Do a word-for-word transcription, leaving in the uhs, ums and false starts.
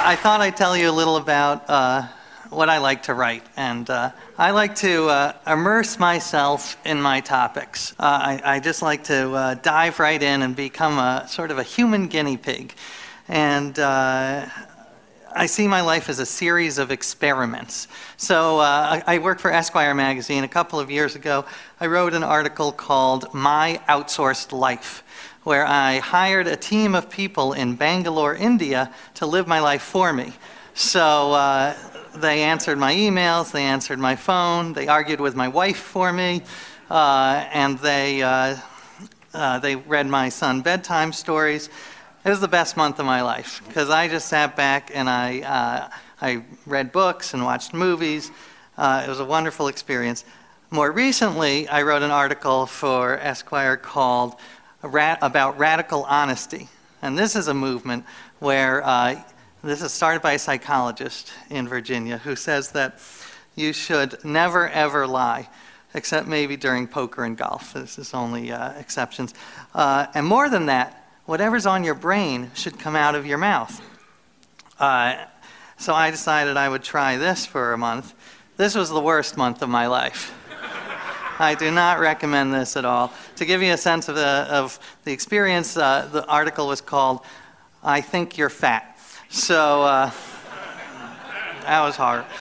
I thought I'd tell you a little about uh, what I like to write. And uh, I like to uh, immerse myself in my topics. Uh, I, I just like to uh, dive right in and become a sort of a human guinea pig. And uh, I see my life as a series of experiments. So uh, I, I work for Esquire magazine. A couple of years ago, I wrote an article called My Outsourced Life, where I hired a team of people in Bangalore, India, to live my life for me. So uh, they answered my emails, they answered my phone, they argued with my wife for me, uh, and they, uh, uh, they read my son bedtime stories. It was the best month of my life, because I just sat back and I, uh, I read books and watched movies. Uh, it was a wonderful experience. More recently, I wrote an article for Esquire called about radical honesty. And this is a movement where, uh, this is started by a psychologist in Virginia who says that you should never ever lie, except maybe during poker and golf. This is only uh, exceptions. Uh, and more than that, whatever's on your brain should come out of your mouth. Uh, so I decided I would try this for a month. This was the worst month of my life. I do not recommend this at all. To give you a sense of the, of the experience, uh, the article was called, I Think You're Fat. So uh, that was hard.